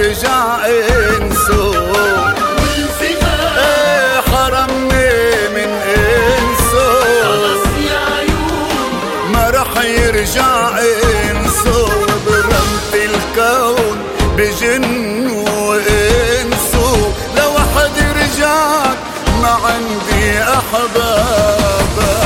يرجع انسو، ايه حرمني من انسو، ما رح يرجع انسو. برمت الكون بجن وانسو، لوحد رجعت ما عندي احبابا.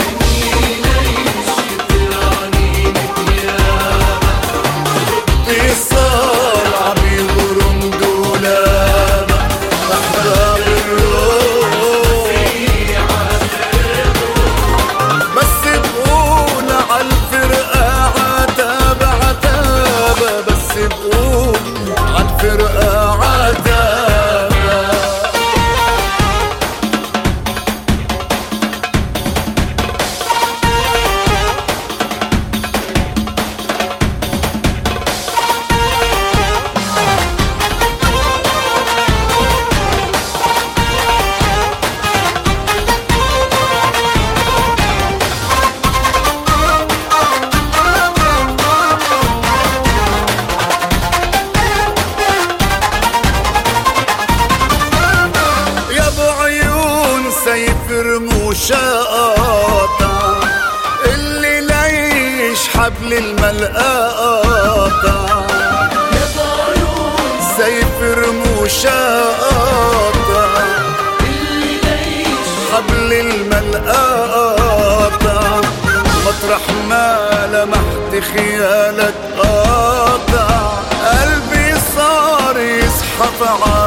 سيف رموشاتا اللي ليش حبل الملقاطا، سيف رموشاتا اللي ليش حبل الملقاطا. مطرح ما لمحت خيالك قاطع، قلبي صار يزحف